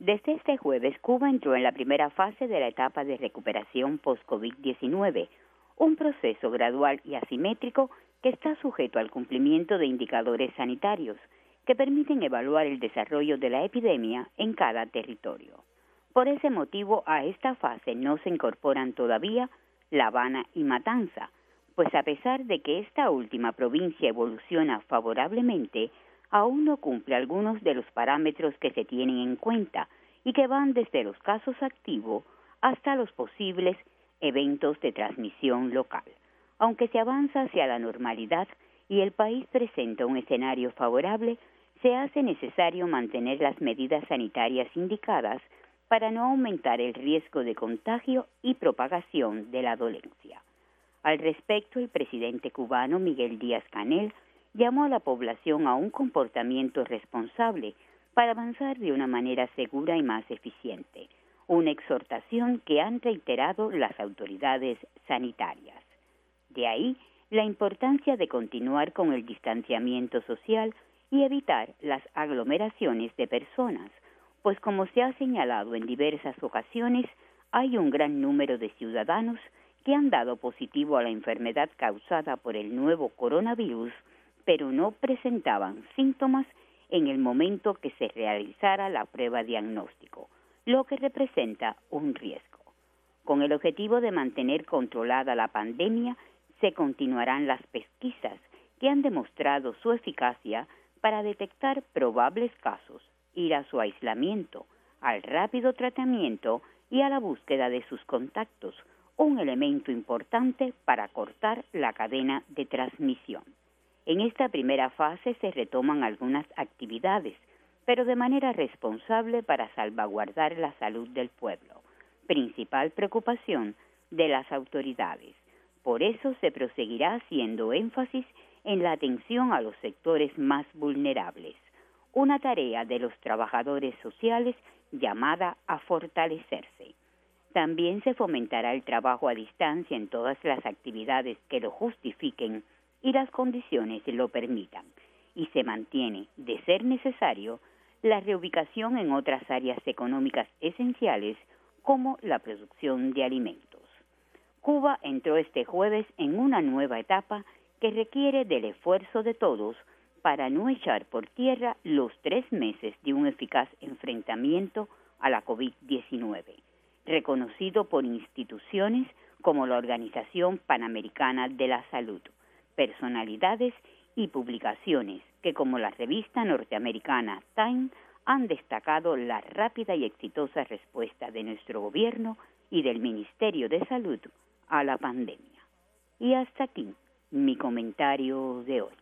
Desde este jueves, Cuba entró en la primera fase de la etapa de recuperación post-COVID-19, un proceso gradual y asimétrico que está sujeto al cumplimiento de indicadores sanitarios que permiten evaluar el desarrollo de la epidemia en cada territorio. Por ese motivo, a esta fase no se incorporan todavía La Habana y Matanza, pues a pesar de que esta última provincia evoluciona favorablemente, aún no cumple algunos de los parámetros que se tienen en cuenta y que van desde los casos activos hasta los posibles eventos de transmisión local. Aunque se avanza hacia la normalidad y el país presenta un escenario favorable, se hace necesario mantener las medidas sanitarias indicadas para no aumentar el riesgo de contagio y propagación de la dolencia. Al respecto, el presidente cubano Miguel Díaz-Canel llamó a la población a un comportamiento responsable para avanzar de una manera segura y más eficiente, una exhortación que han reiterado las autoridades sanitarias. De ahí la importancia de continuar con el distanciamiento social y evitar las aglomeraciones de personas, pues como se ha señalado en diversas ocasiones, hay un gran número de ciudadanos que han dado positivo a la enfermedad causada por el nuevo coronavirus, pero no presentaban síntomas en el momento que se realizara la prueba diagnóstico, lo que representa un riesgo. Con el objetivo de mantener controlada la pandemia, se continuarán las pesquisas que han demostrado su eficacia para detectar probables casos, ir a su aislamiento, al rápido tratamiento y a la búsqueda de sus contactos, un elemento importante para cortar la cadena de transmisión. En esta primera fase se retoman algunas actividades, pero de manera responsable para salvaguardar la salud del pueblo, principal preocupación de las autoridades. Por eso se proseguirá haciendo énfasis en la atención a los sectores más vulnerables, una tarea de los trabajadores sociales llamada a fortalecerse. También se fomentará el trabajo a distancia en todas las actividades que lo justifiquen y las condiciones lo permitan, y se mantiene, de ser necesario, la reubicación en otras áreas económicas esenciales como la producción de alimentos. Cuba entró este jueves en una nueva etapa que requiere del esfuerzo de todos para no echar por tierra los 3 meses de un eficaz enfrentamiento a la COVID-19, reconocido por instituciones como la Organización Panamericana de la Salud, personalidades y publicaciones que, como la revista norteamericana Time, han destacado la rápida y exitosa respuesta de nuestro gobierno y del Ministerio de Salud a la pandemia. Y hasta aquí mi comentario de hoy.